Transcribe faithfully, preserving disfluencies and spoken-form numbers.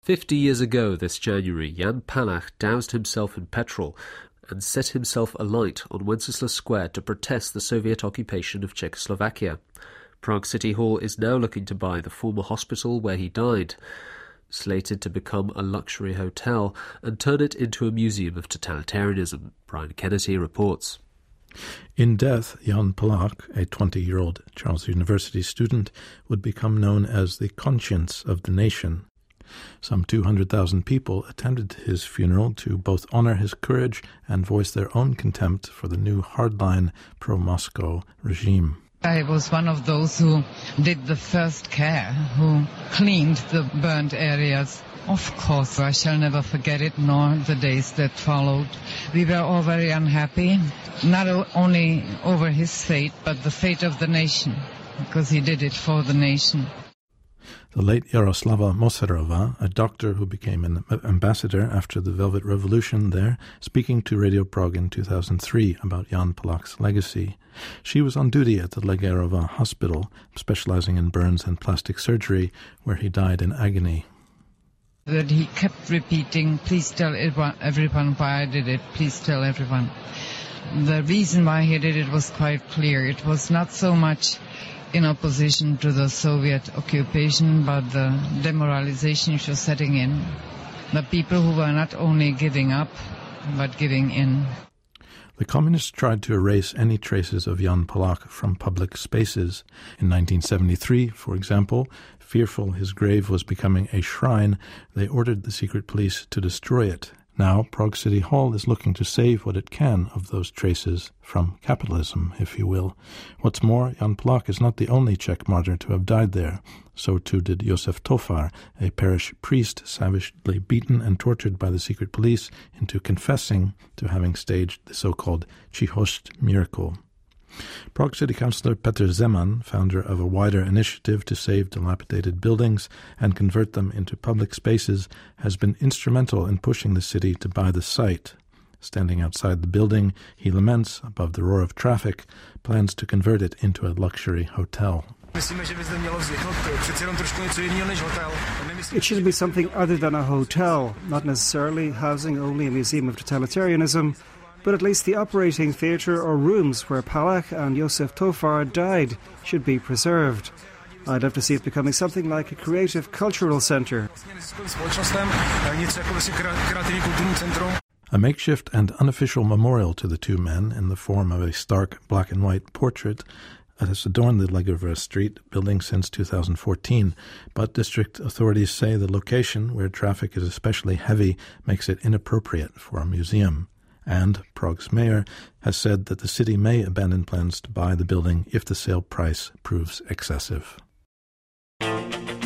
Fifty years ago this January, Jan Palach doused himself in petrol and set himself alight on Wenceslas Square to protest the Soviet occupation of Czechoslovakia. Prague City Hall is now looking to buy the former hospital where he died, slated to become a luxury hotel, and turn it into a museum of totalitarianism, Brian Kennedy reports. In death, Jan Palach, a twenty-year-old Charles University student, would become known as the conscience of the nation. Some two hundred thousand people attended his funeral to both honor his courage and voice their own contempt for the new hardline pro-Moscow regime. I was one of those who did the first care, who cleaned the burnt areas. Of course, I shall never forget it, nor the days that followed. We were all very unhappy, not only over his fate, but the fate of the nation, because he did it for the nation. The late Yaroslava Moserova, a doctor who became an ambassador after the Velvet Revolution there, speaking to Radio Prague in two thousand three about Jan Palach's legacy. She was on duty at the Legerova Hospital, specializing in burns and plastic surgery, where he died in agony. That he kept repeating, please tell everyone why I did it, please tell everyone. The reason why he did it was quite clear. It was not so much in opposition to the Soviet occupation, but the demoralization which was setting in. The people who were not only giving up, but giving in. The communists tried to erase any traces of Jan Palach from public spaces. In nineteen seventy-three, for example, fearful his grave was becoming a shrine, they ordered the secret police to destroy it. Now, Prague City Hall is looking to save what it can of those traces from capitalism, if you will. What's more, Jan Palach is not the only Czech martyr to have died there. So too did Josef Tofar, a parish priest savagely beaten and tortured by the secret police into confessing to having staged the so-called Chihost miracle. Prague City Councillor Petr Zeman, founder of a wider initiative to save dilapidated buildings and convert them into public spaces, has been instrumental in pushing the city to buy the site. Standing outside the building, he laments, above the roar of traffic, plans to convert it into a luxury hotel. It should be something other than a hotel, not necessarily housing only a museum of totalitarianism, but at least the operating theatre or rooms where Palach and Josef Tofar died should be preserved. I'd love to see it becoming something like a creative cultural centre. A makeshift and unofficial memorial to the two men in the form of a stark black and white portrait has adorned the Legerova Street building since two thousand fourteen, but district authorities say the location, where traffic is especially heavy, makes it inappropriate for a museum. And Prague's mayor has said that the city may abandon plans to buy the building if the sale price proves excessive.